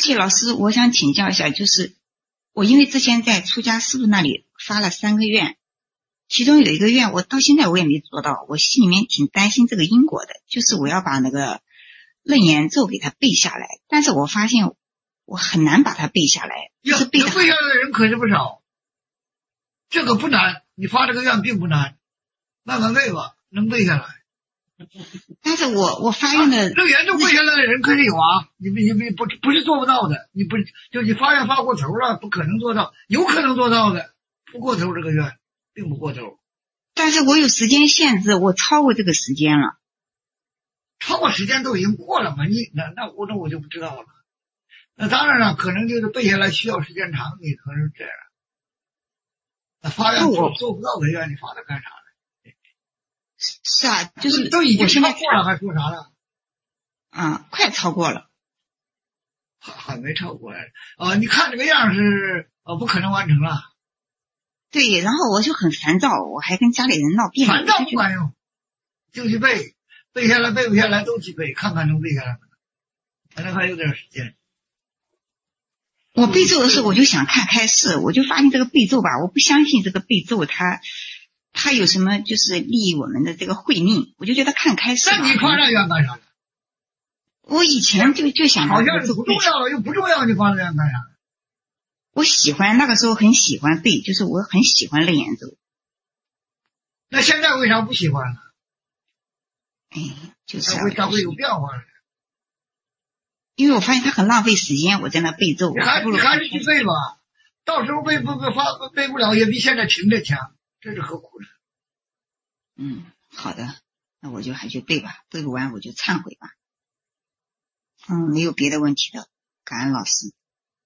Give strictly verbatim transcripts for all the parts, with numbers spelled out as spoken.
且老师，我想请教一下，就是我因为之前在出家师父那里发了三个愿，其中有一个愿我到现在我也没做到，我心里面挺担心这个因果的，就是我要把那个楞严咒给它背下来，但是我发现我很难把它背下来。 要是背的能背下来的人可是不少，这个不难，你发这个愿并不难，慢慢背吧，能背下来。 但是我我发愿的楞严咒背下来的人可是有啊，你你你不不是做不到的，你不就你发愿发过头了，不可能做到，有可能做到的，不过头这个愿并不过头。 但是我有时间限制，我超过这个时间了。 超过时间都已经过了嘛，你那那我那我就不知道了。那当然了，可能就是背下来需要时间长，你可能是这样。那发愿做做不到的愿，你发它干啥呢？ 是啊，就是都已经我现在超过了，还说啥了？ 啊，快超过了。 还还没超过来啊！你看这个样是啊，不可能完成了。 对，然后我就很烦躁，我还跟家里人闹别扭。 烦躁不管用，就去背，背下来背不下来都去背，看看能背下来吗？反正还有点时间。 我背咒的时候，我就想看开示，我就发现这个背咒吧，我不相信这个背咒它它有什么就是利益我们的这个慧命，我就觉得看开示。 那你发这愿干啥呢？ 我以前就就想好像是不重要了，又不重要，你发这愿干啥？ 我喜欢，那个时候很喜欢背，就是我很喜欢楞严咒。 那现在为啥不喜欢了？ 哎，就是它会它会有变化的。 因为我发现它很浪费时间，我在那背咒。 你还你还是去背吧，到时候背不背发背不了，也比现在听着强，这是何苦呢？ 嗯，好的，那我就还去背吧，背不完我就忏悔吧。嗯，没有别的问题的，感恩老师。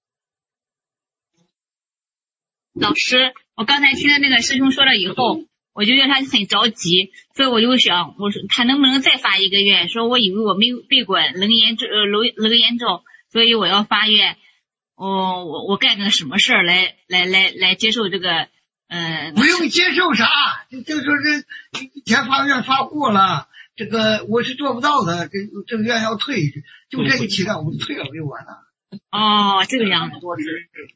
老师，我刚才听了那个师兄说了以后，我就觉得他很着急，所以我就想，我说他能不能再发一个愿？说我以为我没有背过楞严咒，呃，楞楞严咒，所以我要发愿，哦，我我干个什么事儿来来来来接受这个，呃， 不用接受啥，就就说这以前发愿发过了，这个我是做不到的，这这个愿要退，就这个期待我就退了就完了。 哦，这个样子。 多事。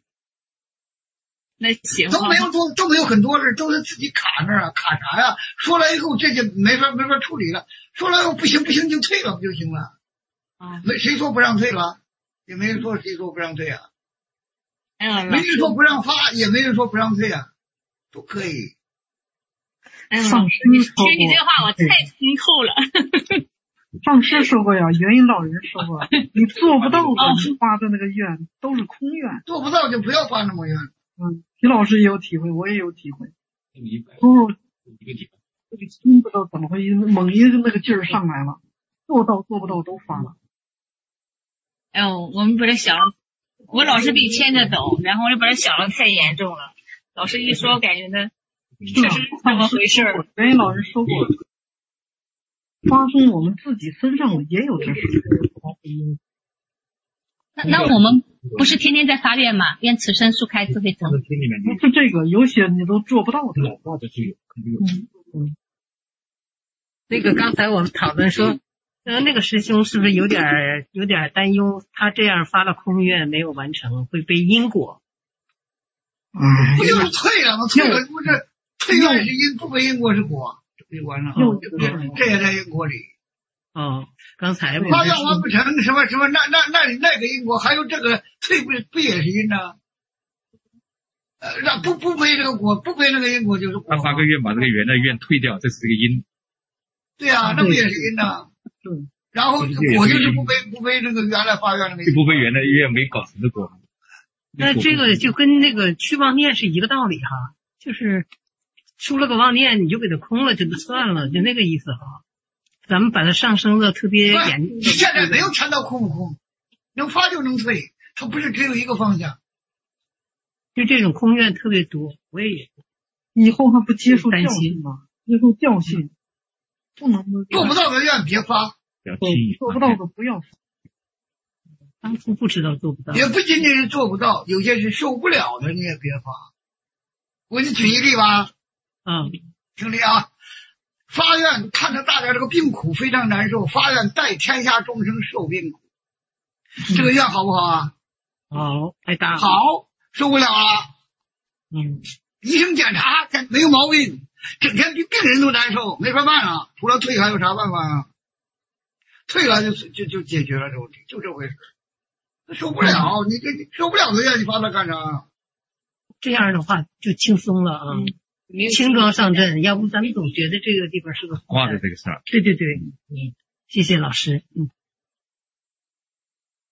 那行， 都没有都都没有很多事，都是自己卡那儿啊，卡啥呀？说了以后这就没法没法处理了，说了以后不行不行就退了不就行了？ 啊， 没谁说不让退了，也没人说谁说不让退啊。 哎呀， 没人说不让发，也没人说不让退啊，都可以。 哎呀， 上师说听你这话我太通透了。 上师说过呀，元音老人说过，你做不到的，你发的那个愿都是空愿。 做不到就不要发那么愿。 嗯，徐老师也有体会，我也有体会。哦，这个心不知道怎么回事，猛一个那个劲儿上来了，做到做不到都发了。 哎呦，我们把这想，我老是被牵着走，然后我就把这想的太严重了。老师一说，我感觉呢，确实是这么回事儿。 元音老人说过，发生我们自己身上也有这事。 那那我们不是天天在发愿吗？愿此生速开智慧城。 不是这个，有些你都做不到的。嗯嗯。 那个刚才我们讨论说，呃，那个师兄是不是有点有点担忧？他这样发了空愿没有完成，会背因果。 哎， 不就是退了吗？退了不是退愿是因，不背因果是果，这不就完了？这也在因果里。 哦，刚才发愿完不成，什么什么，那那那你那个因果，还有这个退不不也是因呢？呃，让不不背这个果，不背那个因果就是果。 他发个愿把这个原来愿退掉，这是个因。 对啊，那不也是因呢？ 对。 然后果就是不背不背那个原来发愿那个因。 就不背原来愿没搞成的果。 那这个就跟那个去妄念是一个道理哈，就是出了个妄念你就给它空了就不算了，就那个意思哈。咱们把它上升的特别严重。 你现在没有谈到空不空，能发就能退，它不是只有一个方向。 就这种空愿特别多，我也以后还不接受教训吗？接受教训，不能做不到的愿别发， 做不到的不要发。 当初不知道做不到， 也不仅仅是做不到，有些是受不了的，你也别发。我给你举一例吧， 嗯， 听例啊。发愿看着大家这个病苦非常难受，发愿代天下众生受病苦，这个愿好不好啊？ 好，太大了。 好，受不了了。 嗯， 医生检查没有毛病，整天比病人都难受，没法办了。除了退还有啥办法啊？退了就就就解决了这问题，就这回事。受不了，你这受不了的呀，你发它干啥？ 这样的话就轻松了啊，嗯、轻装上阵。要不咱们总觉得这个地方是个挂着这个事儿。 对对对，嗯，谢谢老师，嗯。